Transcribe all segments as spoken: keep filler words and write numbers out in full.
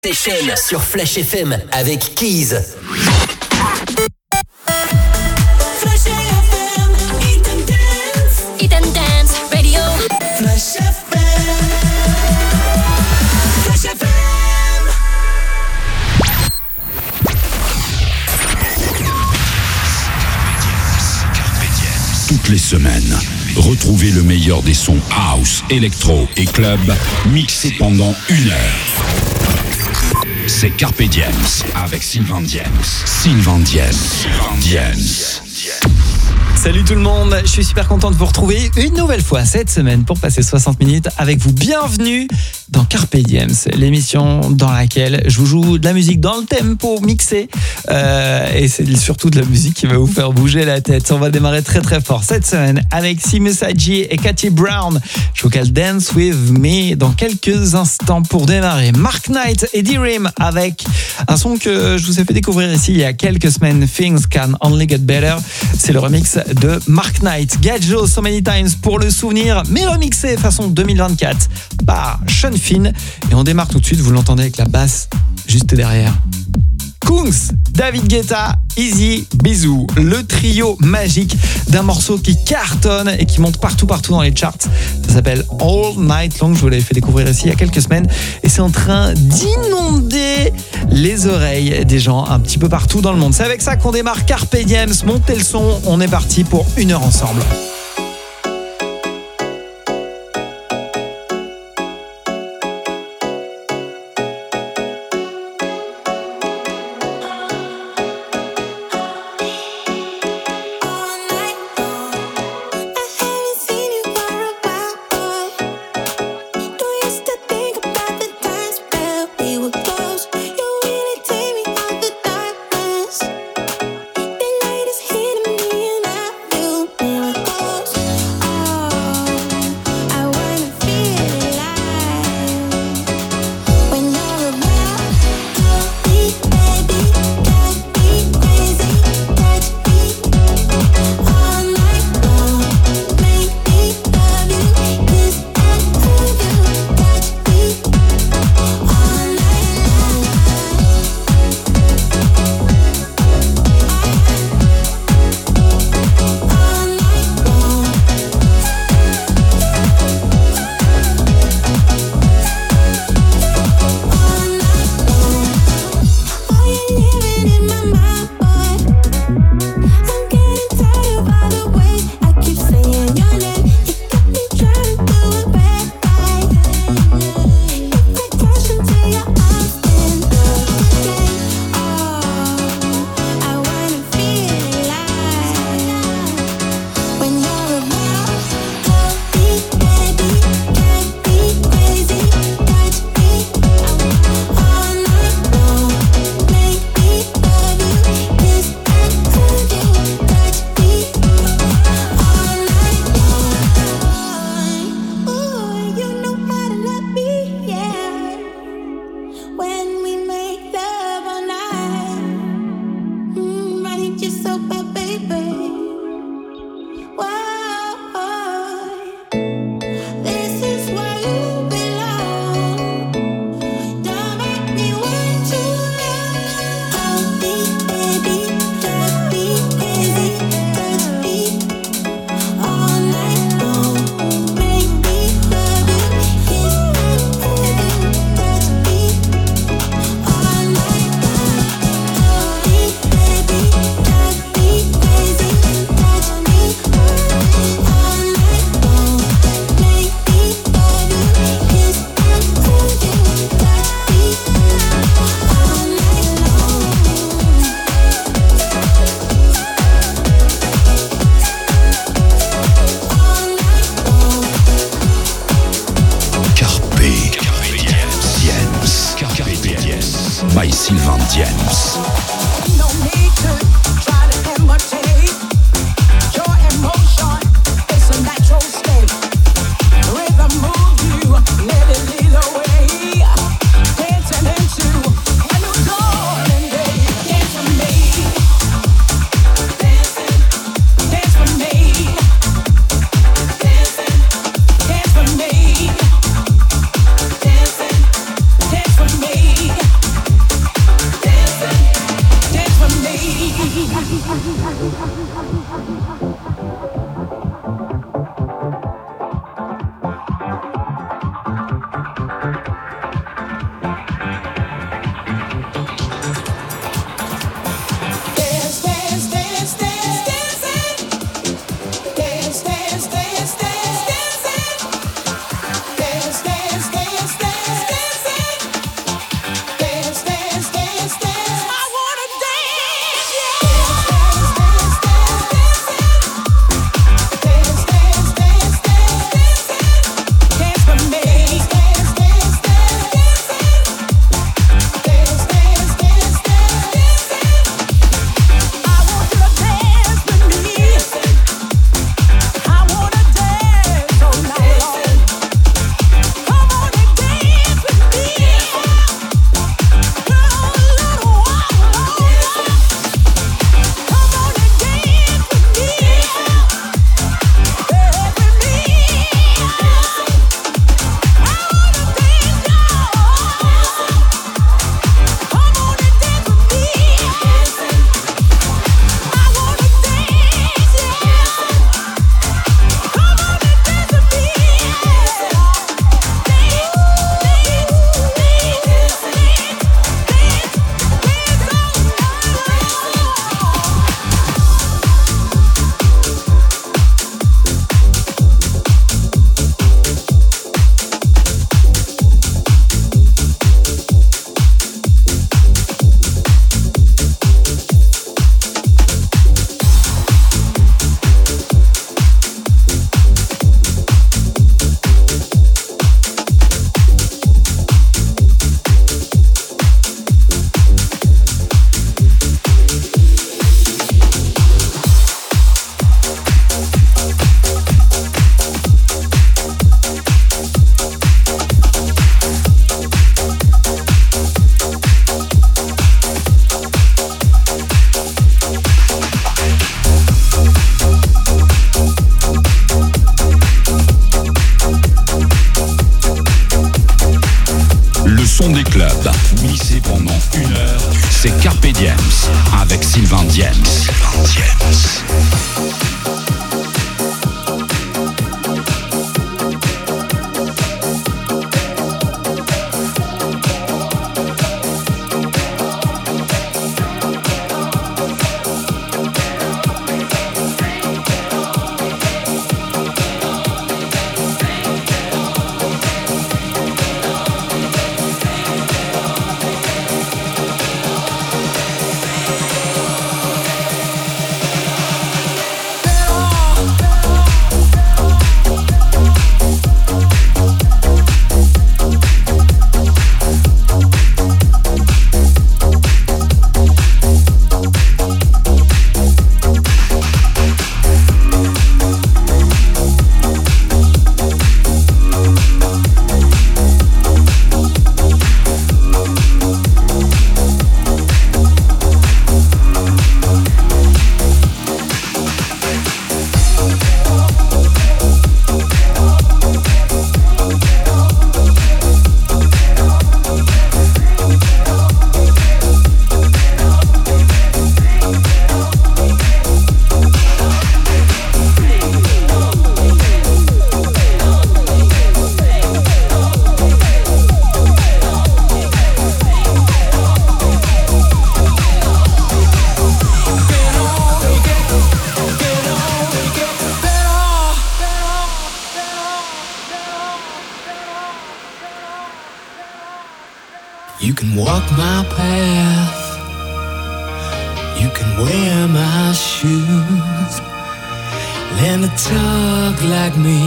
Session sur Flash F M avec Keys. Flash F M, Eat and Dance, Eat and Dance Radio. Flash F M, Flash F M. Toutes les semaines, retrouvez le meilleur des sons house, électro et club mixés pendant une heure. C'est Carpe Diem avec Sylvain Diens. Sylvain Diens. Sylvain Diens. Salut tout le monde, je suis super content de vous retrouver une nouvelle fois cette semaine pour passer soixante minutes avec vous. Bienvenue dans Carpe Diem, l'émission dans laquelle je vous joue de la musique dans le tempo mixé euh, et c'est surtout de la musique qui va vous faire bouger la tête. On va démarrer très très fort cette semaine avec Simus Adji et Cathy Brown. Je vous cale Dance With Me dans quelques instants pour démarrer. Mark Knight et D-Rim avec un son que je vous ai fait découvrir ici il y a quelques semaines, Things Can Only Get Better. C'est le remix de Mark Knight. Gadjo, So Many Times pour le souvenir, mais remixé façon deux mille vingt-quatre par Sean Finn. Et on démarre tout de suite, vous l'entendez avec la basse juste derrière. Kungs, David Guetta, Easy, Bisou, le trio magique d'un morceau qui cartonne et qui monte partout partout dans les charts. Ça s'appelle All Night Long, je vous l'avais fait découvrir ici il y a quelques semaines et c'est en train d'inonder les oreilles des gens un petit peu partout dans le monde. C'est avec ça qu'on démarre Carpe Diem, montez le son, on est parti pour une heure ensemble. Dance with me. Mixé pendant une heure, c'est Carpe Diems avec Sylvain Diems. Sylvain Diems. You can walk my path, you can wear my shoes, learn to talk like me,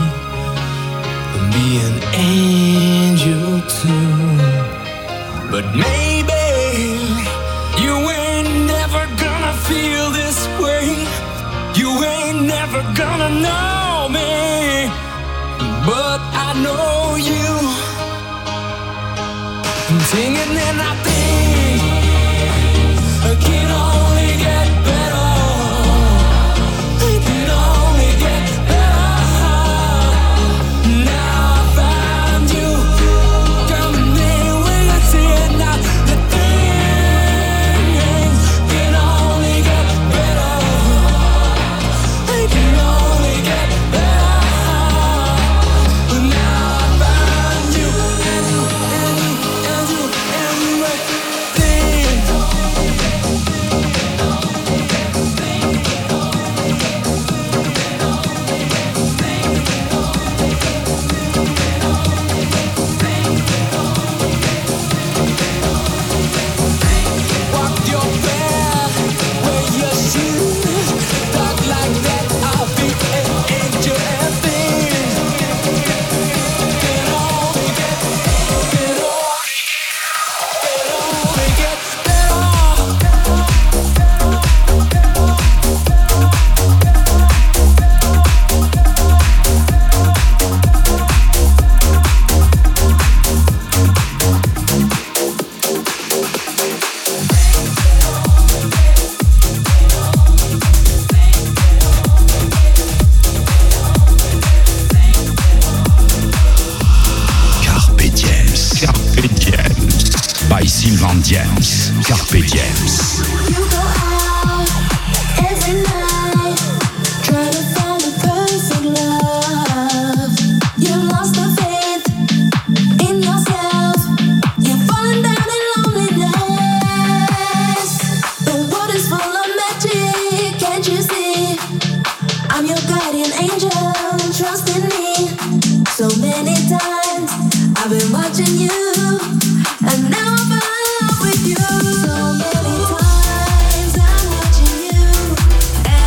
and be an angel too. But maybe you ain't never gonna feel this way, you ain't never gonna know me, but I know you. I'm singing and I think I can only get better. I can only get better. Now I found you. Come in when I see it now. The things can only get better. I can only get better. Now I found you. And you, and you, and you, and you, walk your path, wear your shoes, talk like that. I'll be an angel and things can only get, can only get, can only get Carpe Diems. Carpe Diems. By Sylvain Diems. Carpe Diems. You go out every night, try to find the perfect love. You lost the faith in yourself. You're falling down in loneliness. The world is full of magic, can't you see? I'm your guardian angel, trust in me. So many times I've been watching you, and now I'm in love with you. So many times I'm watching you,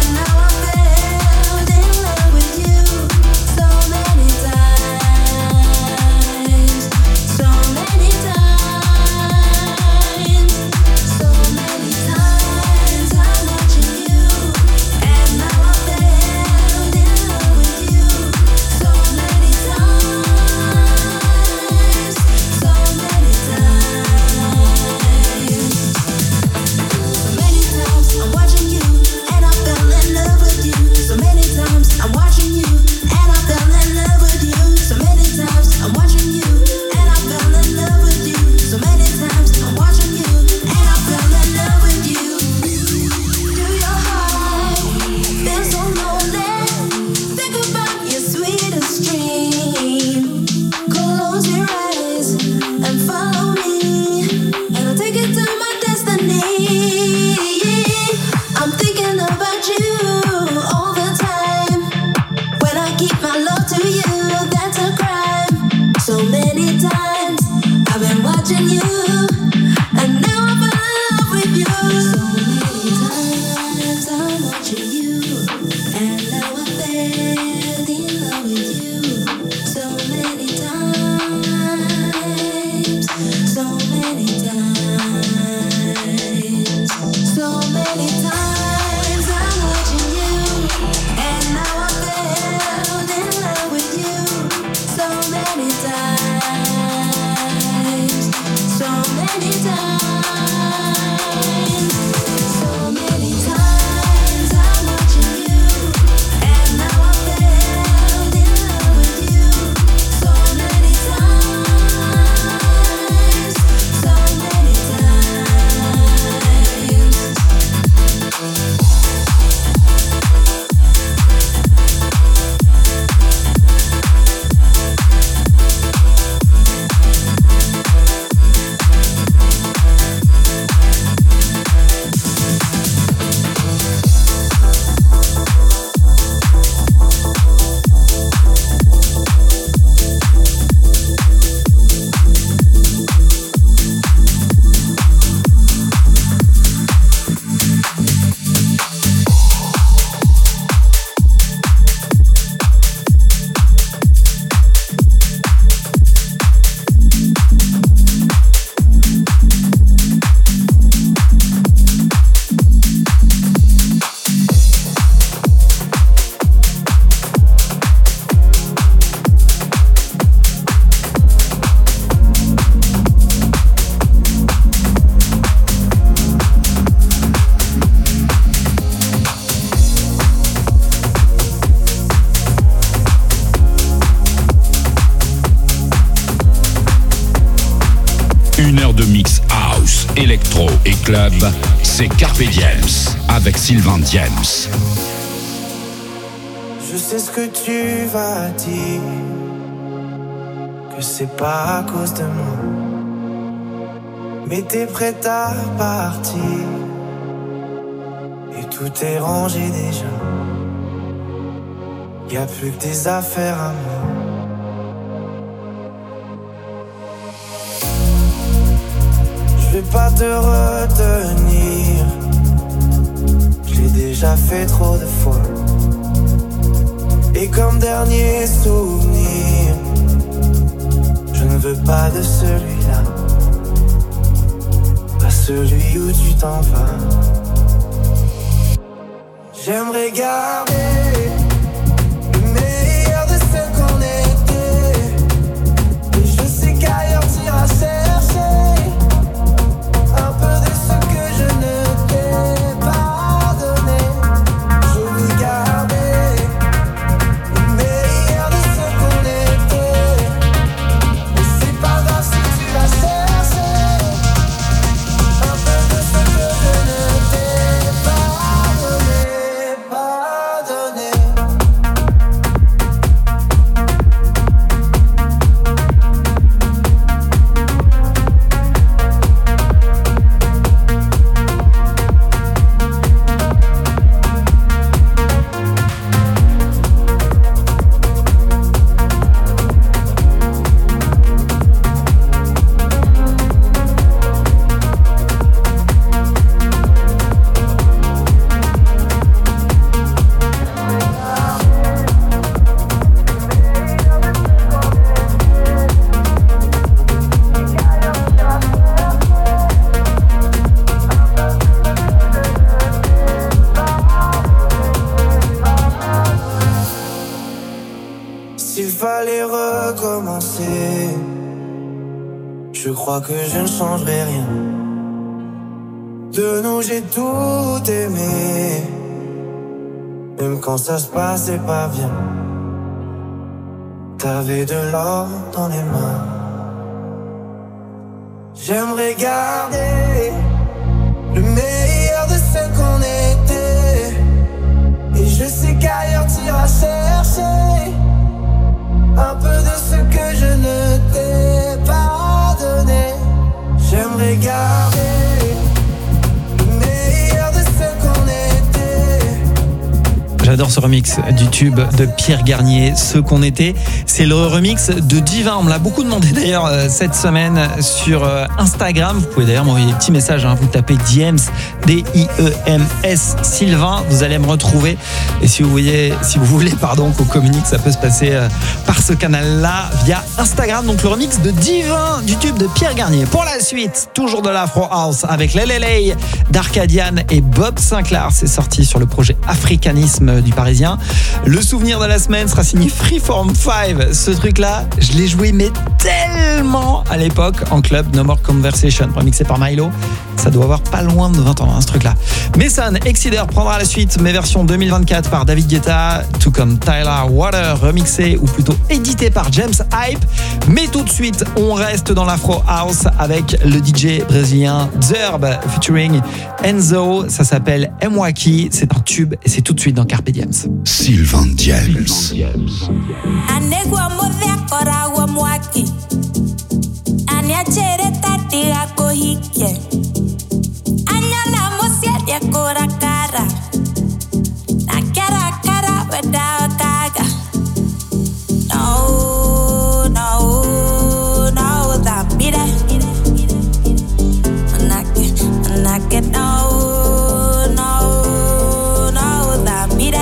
many times, so many times I'm watching you, and now I fell in love with you. So many times, so many times, so many times I'm watching you, and now I fell in love with you. So many times, so many times. Une heure de mix house, électro et club, c'est Carpe Diems avec Sylvain Diems. Je sais ce que tu vas dire, que c'est pas à cause de moi, mais t'es prête à partir, et tout est rangé déjà. Y'a plus que tes affaires à moi. Je vais pas te retenir, je l'ai déjà fait trop de fois. Et comme dernier souvenir, je ne veux pas de celui-là, pas celui où tu t'en vas. J'aimerais garder le meilleur de ce qu'on était, et je sais qu'ailleurs t'iras chercher un peu de ce que je ne t'ai pas donné. Je veux garder le meilleur de ce qu'on était, mais c'est pas grave si tu vas chercher un peu de ce que je ne t'ai pas donné, pas donné. S'il fallait recommencer, je crois que je ne changerai rien. De nous j'ai tout aimé, même quand ça se passait pas bien. T'avais de l'or dans les mains. J'aimerais garder le meilleur de ce qu'on était, et je sais qu'ailleurs t'iras chercher un peu de ce que je ne t'ai pas donné. J'aimerais garder le meilleur de ce qu'on était. J'adore ce remix du tube de Pierre Garnier, Ce qu'on était. C'est le remix de Divin. On me l'a beaucoup demandé d'ailleurs euh, cette semaine sur euh, Instagram. Vous pouvez d'ailleurs m'envoyer des petits messages. Hein. Vous tapez D I E M S, D I E M S Sylvain. Vous allez me retrouver. Et si vous voyez, si vous voulez, pardon, qu'on communique, ça peut se passer euh, par ce canal-là via Instagram. Donc le remix de Divin du tube de Pierre Garnier. Pour la suite, toujours de l'Afro House avec l'L L A d'Arcadian et Bob Sinclair. C'est sorti sur le projet Africanisme du Parisien. Le souvenir de la semaine sera signé Freeform cinq. Ce truc-là, je l'ai joué mais tellement à l'époque en club. No More Conversation, remixé par Milo. Ça doit avoir pas loin de vingt ans, hein, ce truc-là. Mason Excider prendra la suite, mais version deux mille vingt-quatre par David Guetta, tout comme Tyler Water, remixé ou plutôt édité par James Hype. Mais tout de suite, on reste dans l'Afro House avec le D J brésilien Zerb featuring Enzo. Ça s'appelle Mwaki. C'est un tube et c'est tout de suite dans Carpe Diem. Sylvain Diams. Anegua modekora wa mwaki Aniachere tati ako hike Anyana mosia kora kara Na kara kara weda kaga No, no, no that mire Anake, anake no, no, no that mire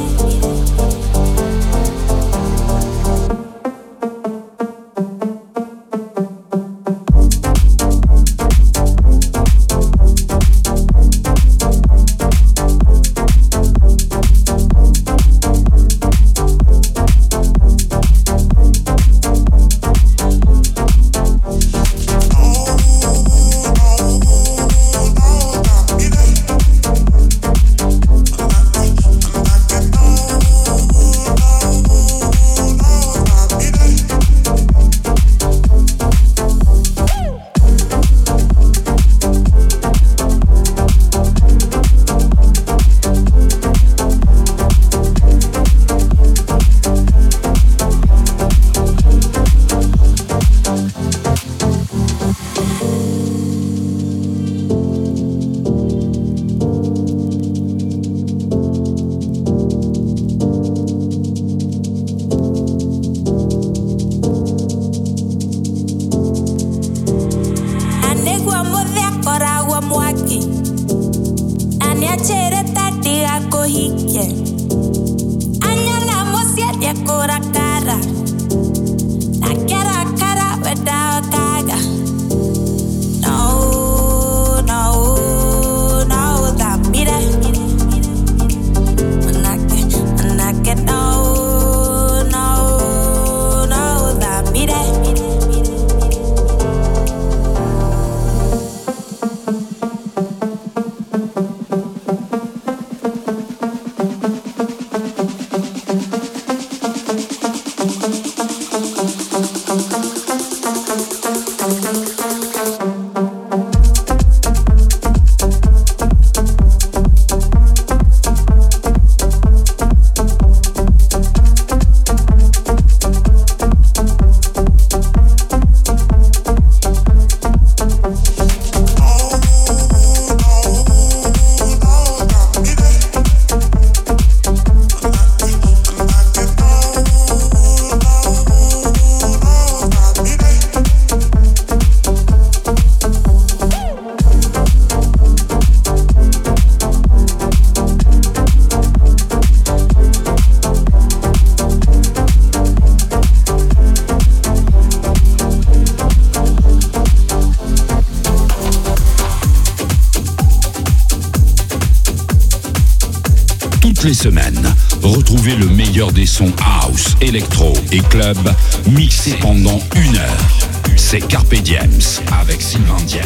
Toutes les semaines, retrouvez le meilleur des sons house, électro et club mixés pendant une heure. C'est Carpe Diem avec Sylvain Diams.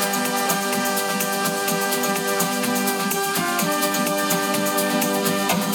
What?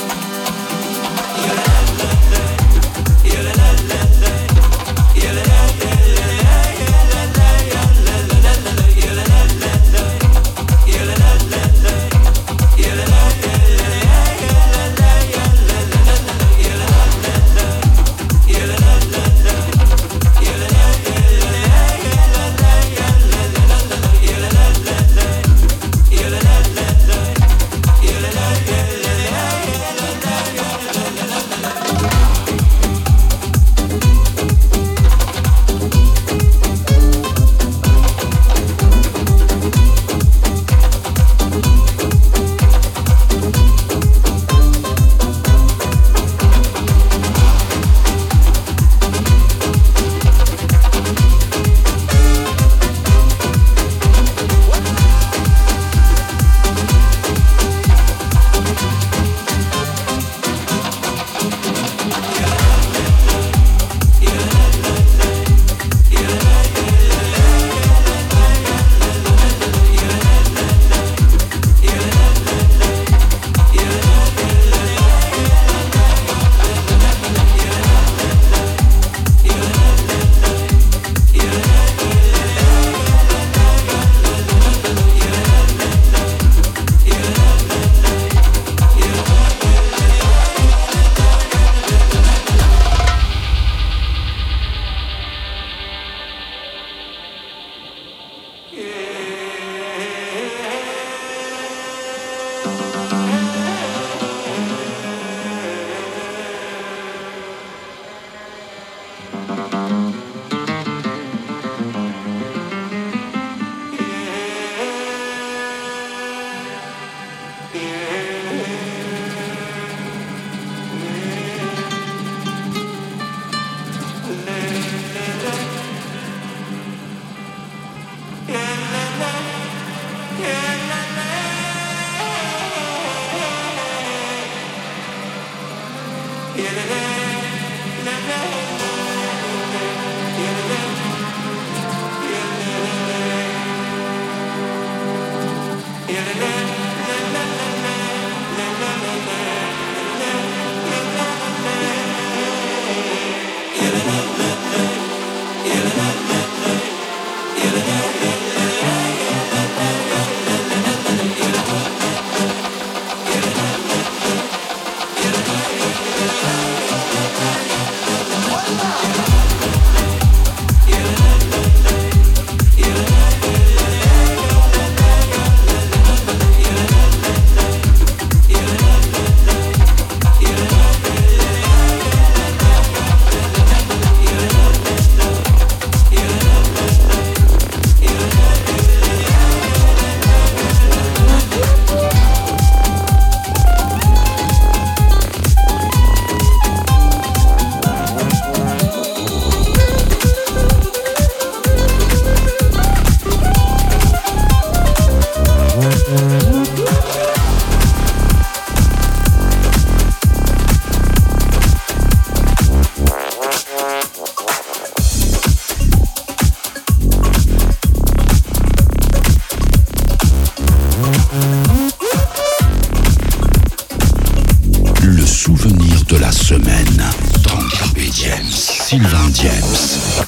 Le souvenir de la semaine dans Carpe Diem, Sylvain Diems.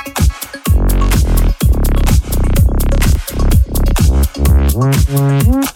Mm-hmm.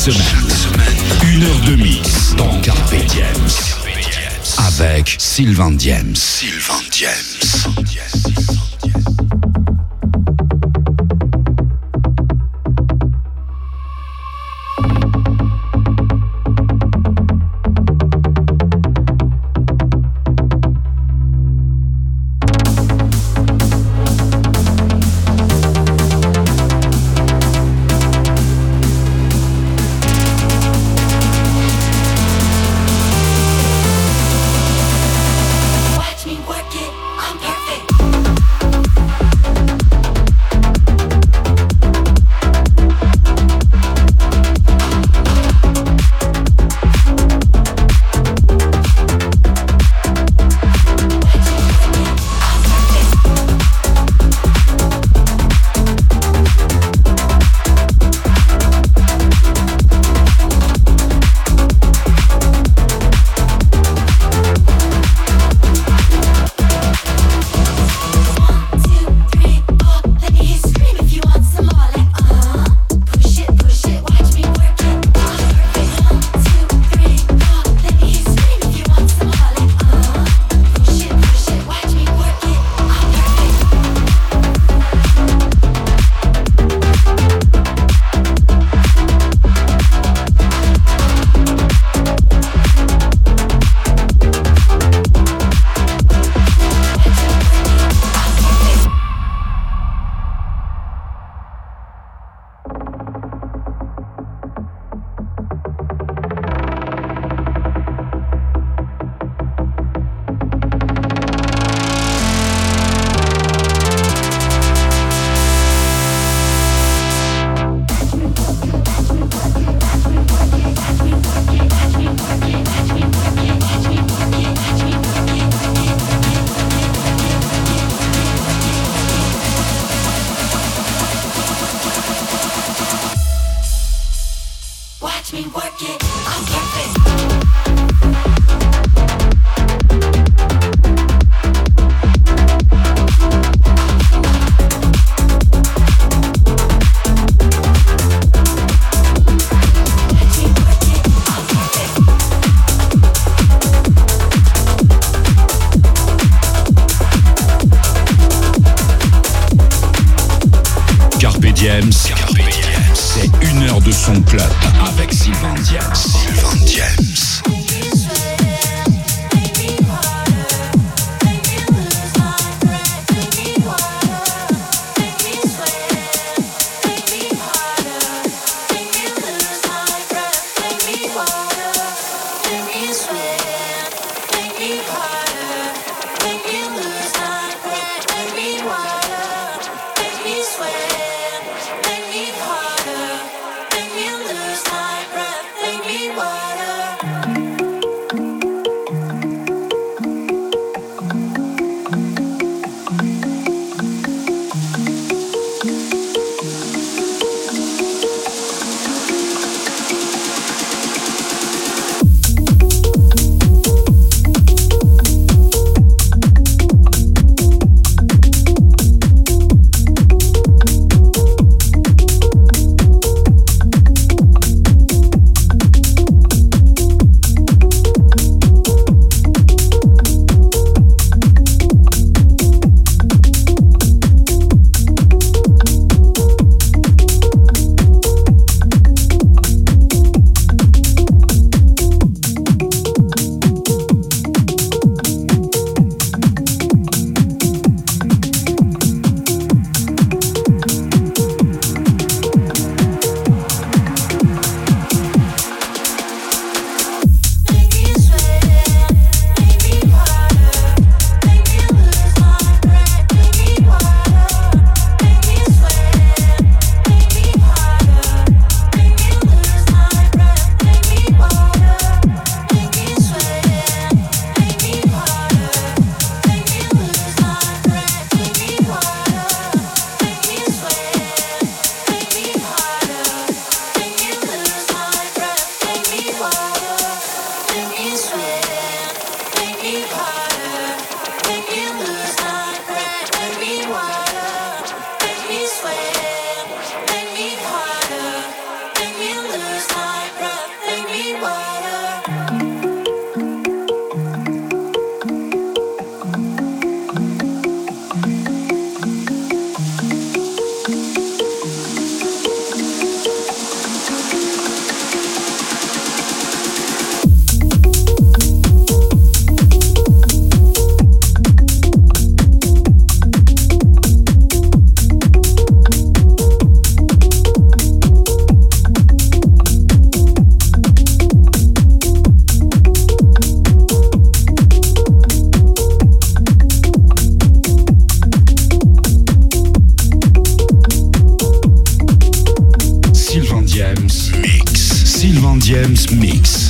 semaine, une heure de mix dans Carpe Diem avec Sylvain Diems. Sylvain Diems. Watch me work it, I'm perfect. Watch me work it, I'm perfect. Carpe Diem, c'est une heure de son club avec Sylvain Diems. Sylvain Diems. Make me lose my breath, make me water. Diems Mix.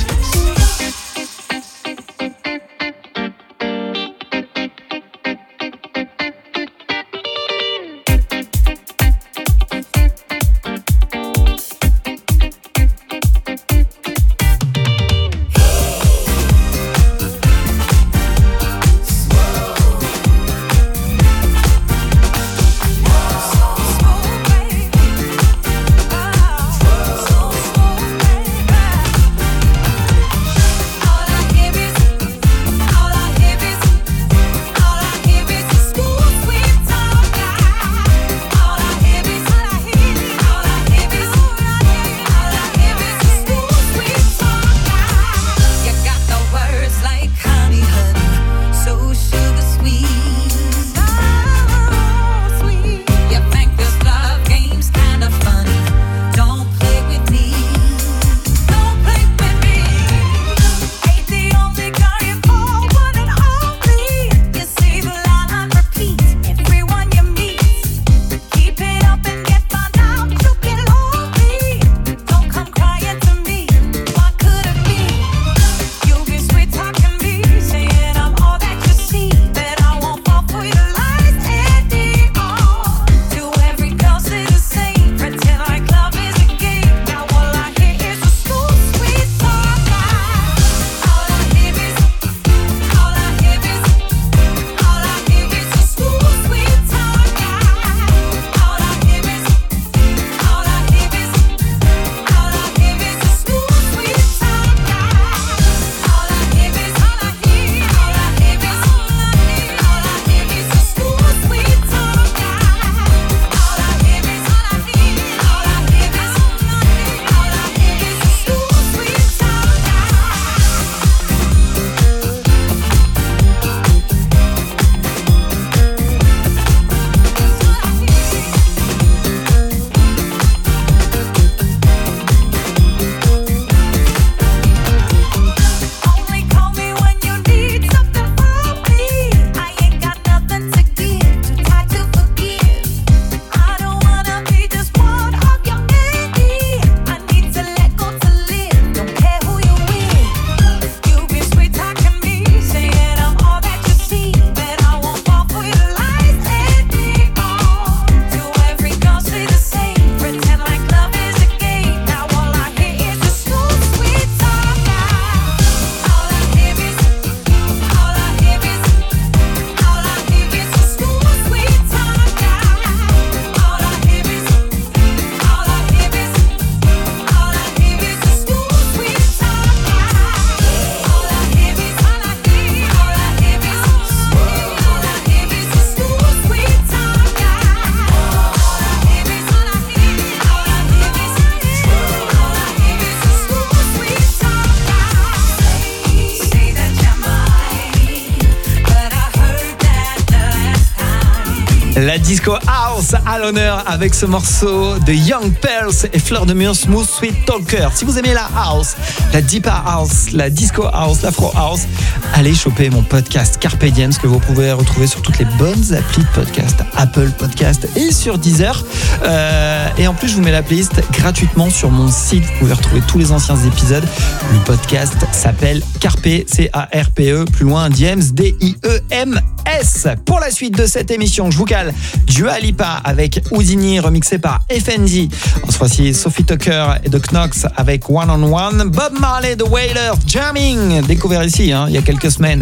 La disco house à l'honneur avec ce morceau de Young Pearls et Fleur de Mur, Smooth Sweet Talker. Si vous aimez la house, la deep house, la disco house, l'afro house, allez choper mon podcast Carpe Diems que vous pouvez retrouver sur toutes les bonnes applis de podcast, Apple Podcast et sur Deezer. Euh, et en plus, je vous mets la playlist gratuitement sur mon site. Vous pouvez retrouver tous les anciens épisodes. Le podcast s'appelle Carpe, C A R P E, plus loin Diems, D I E M S. Pour la suite de cette émission, je vous cale Dua Lipa avec Houdini remixé par F N D. En ce fois-ci, Sophie Tucker et The Knox avec One on One. Bob Marley, The Wailers, Jamming. Découvert ici, hein, il y a quelques semaines,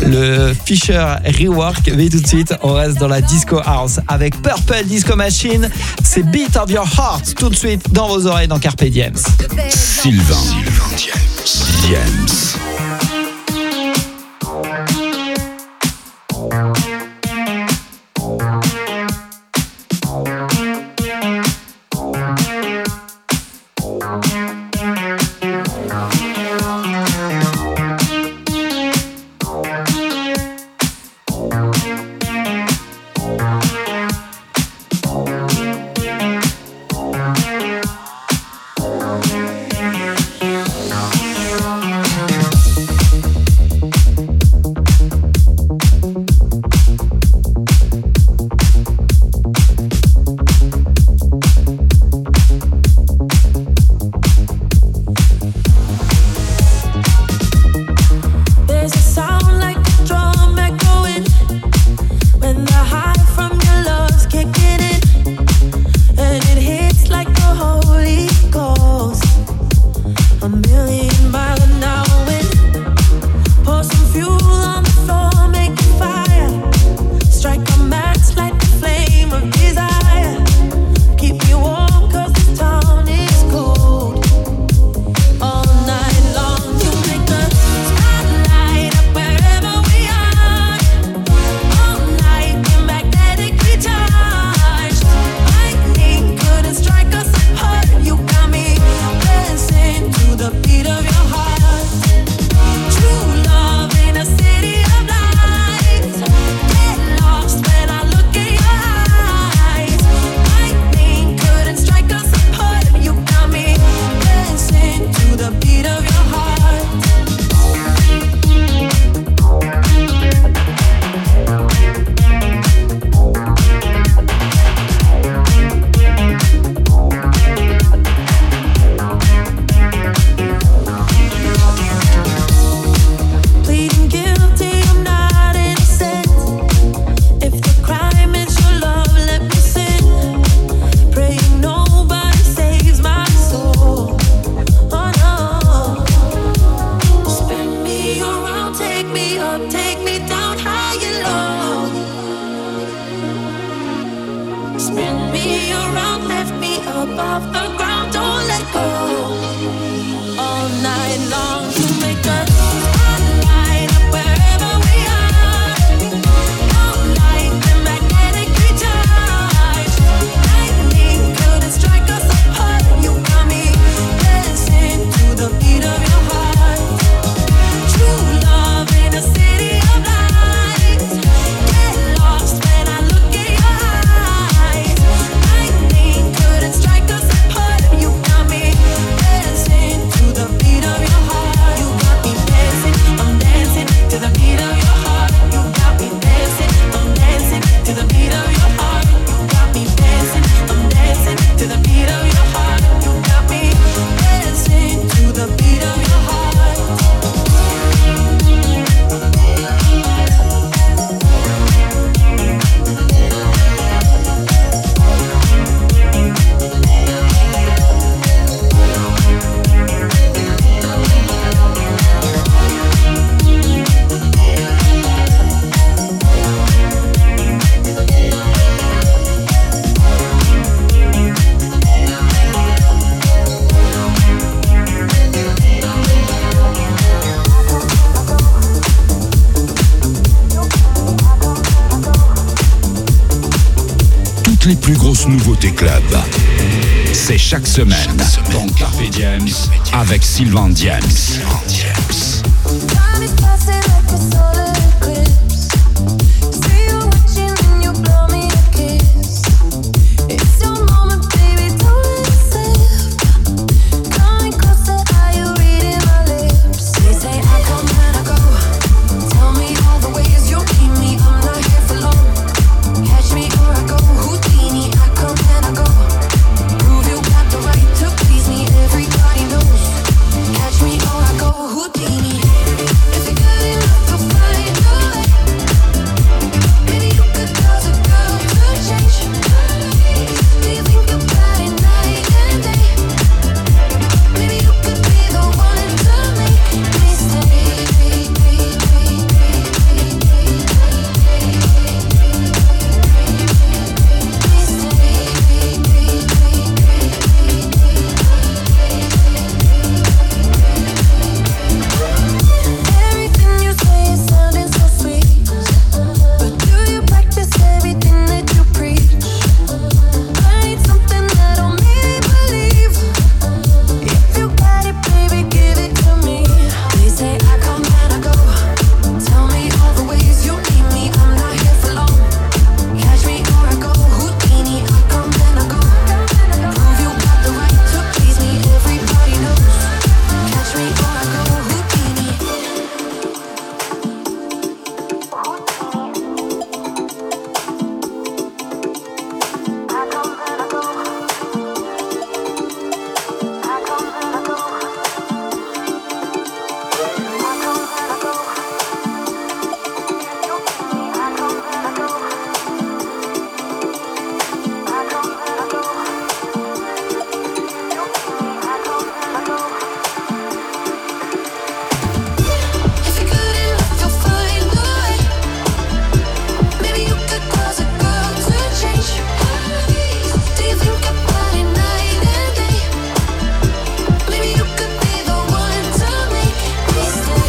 le Fisher Rework. Mais tout de suite, on reste dans la disco house avec Purple Disco Machine. C'est Beat of Your Heart tout de suite dans vos oreilles dans Carpe Diems. Sylvain, Sylvain Diems. Diems. Spin me around, lift me above the ground, don't let go. All night long, you make us light up wherever we are. Come like the magnetically charged. Lightning couldn't strike us apart. You got me dancing to the beat of your heart. True love in a city of lights. Get lost when I look in your eyes. Lightning couldn't strike us apart. You got me dancing to the beat of your heart. You got me dancing, I'm dancing to the beat of your heart. You got me dancing, I'm dancing to the beat of your heart. You got me dancing, I'm dancing to the beat of your heart. You got me dancing to the beat of your heart. Toutes les plus grosses nouveautés club. C'est chaque semaine dans Carpe Diems avec Sylvain Diems. Time is passing like a solar eclipse. See you watching and you blow me a kiss. It's your moment, baby, don't let it slip. Coming closer, are you reading my lips? They say I come and I go. Tell me all the ways you keep me. I'm not here for long. Catch me or I go. Houdini, I come and I go. Prove you got the right to please me. Everybody knows. Catch me or I go. Houdini. If you're good enough to find a way, maybe you could cause a girl to change. Do you think about it night and day? Maybe you could be the one to make me stay. Everything you say is sounding so sweet, but do you practice everything that you preach? I need something that'll make me believe. If you got it, baby, give it to me. They say I come and I go. Tell me all the ways you need me. I'm not here for long. Catch me or I go. Houdini, I come and I go. Prove you got the right to please me. Everybody knows. Catch me or I go. Houdini. I come and I go. I come and I go. I come and I go. You keep me. I come and I go. I come and I go. You keep me. I come and I go. If you're good enough, you'll find a way. Maybe you could cause a girl to change. Do you think about it night and day? Maybe you could be the one to make me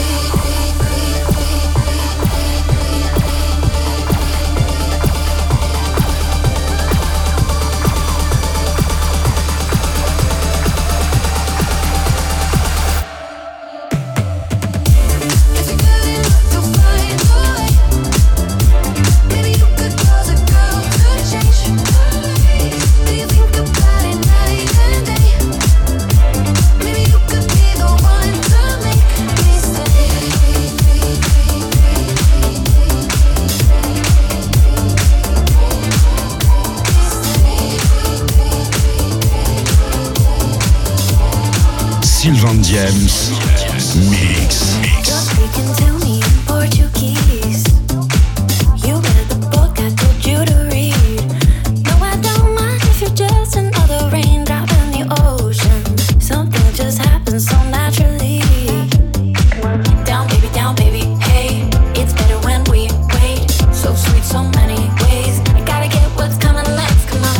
If you're good enough, you'll find a way. Maybe you could cause a girl to change. Do you think about it night and day? Maybe you could be the one to make me stay. Sylvain Diems Mix. Just speaking to me in Portuguese. You read the book I told you to read. No, I don't mind if you're just another raindrop in the ocean. Something just happens so naturally. Down, baby, down, baby, hey. It's better when we wait. So sweet, so many ways. I gotta get what's coming next, come on.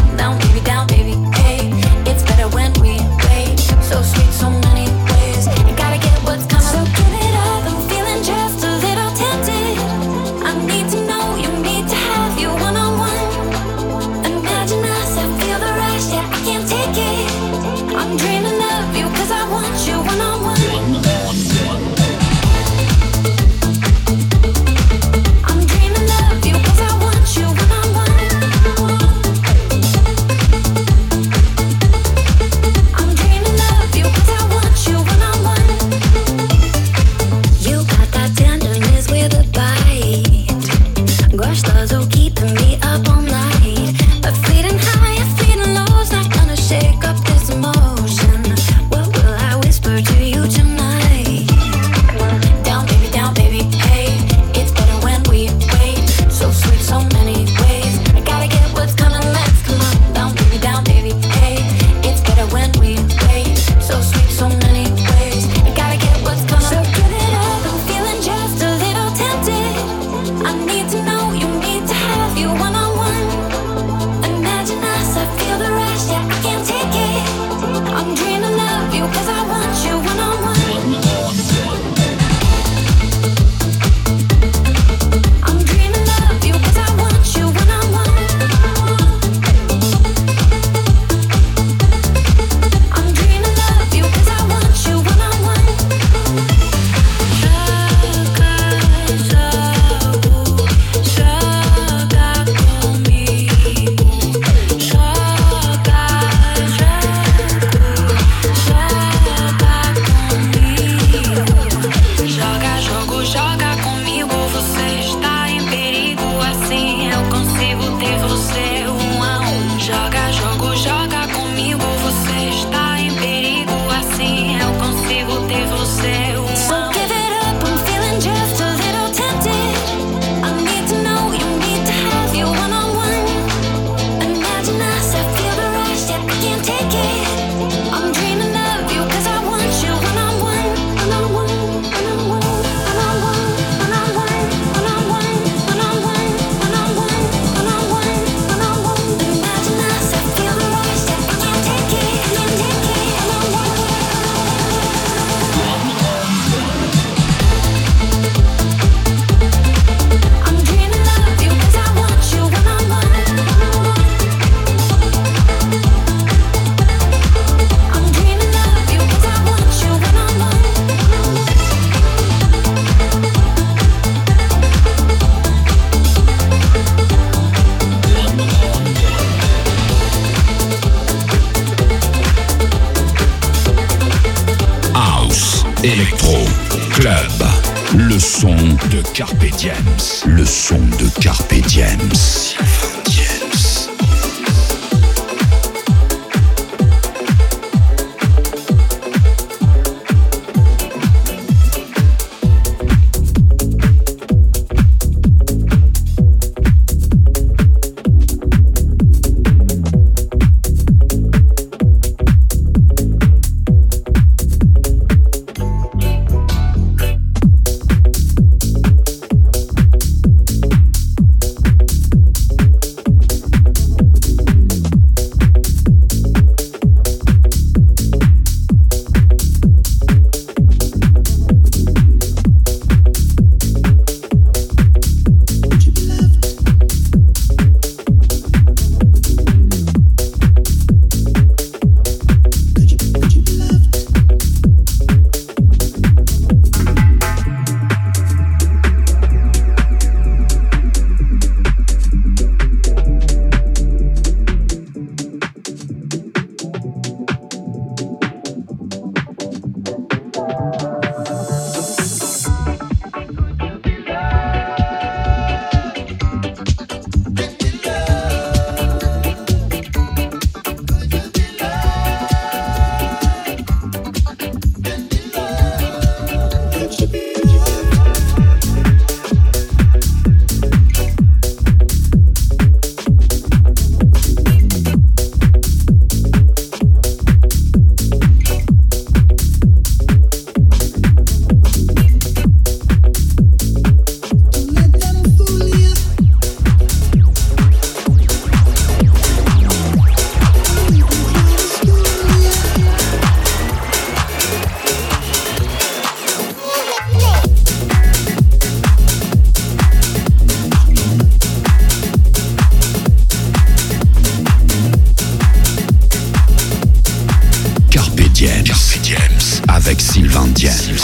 électro, club. Le son de Carpe Diems. Le son de Carpe Diems. Sylvain Diems. Avec Sylvain Diems.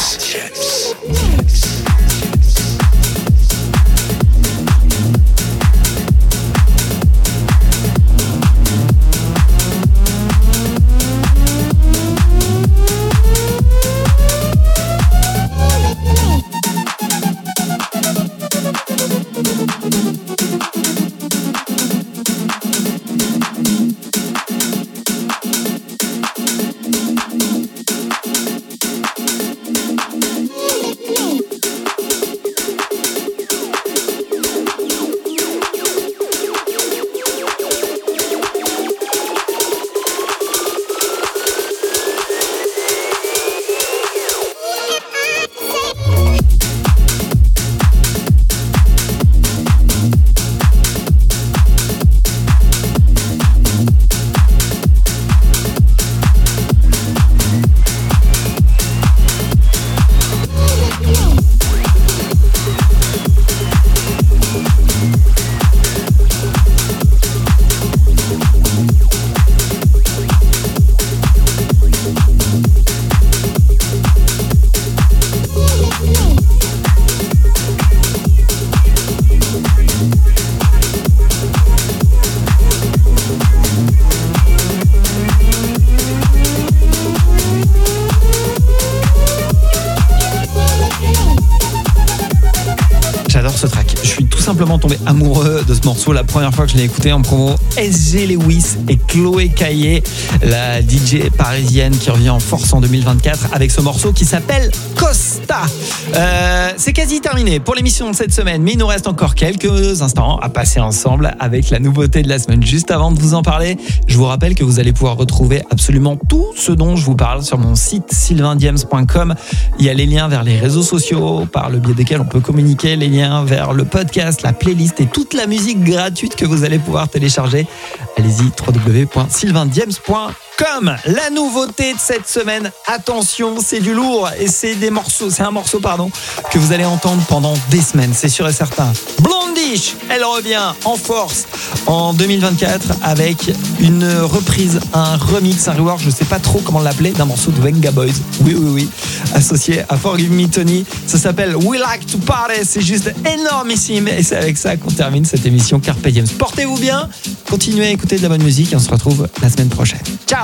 Tombé amoureux de ce morceau la première fois que je l'ai écouté en promo. S G Lewis et Chloé Caillé, la D J parisienne qui revient en force en deux mille vingt-quatre avec ce morceau qui s'appelle Costa. Euh, c'est quasi terminé pour l'émission de cette semaine, mais il nous reste encore quelques instants à passer ensemble avec la nouveauté de la semaine. Juste avant de vous en parler, je vous rappelle que vous allez pouvoir retrouver absolument tout ce dont je vous parle sur mon site sylvain diems point com. Il y a les liens vers les réseaux sociaux par le biais desquels on peut communiquer, les liens vers le podcast, la playlist et toute la musique gratuite que vous allez pouvoir télécharger. Allez-y, w w w point sylvain diems point com. La nouveauté de cette semaine, attention, c'est du lourd et c'est des morceaux, c'est un morceau pardon que vous allez entendre pendant des semaines, c'est sûr et certain. Blondish, elle revient en force en deux mille vingt-quatre avec une reprise, un remix, un rework, je sais pas trop comment l'appeler, d'un morceau de Venga Boys. Oui, oui, oui, associé à Forgive Me Tony. Ça s'appelle We Like to Party. C'est juste énormissime et c'est avec ça qu'on termine cette émission Carpe Diem. Portez-vous bien, continuez à écouter de la bonne musique et on se retrouve la semaine prochaine. Ciao.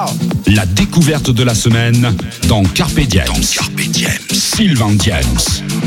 La découverte de la semaine dans Carpe Diem. Dans Carpe Diem. Sylvain Diems.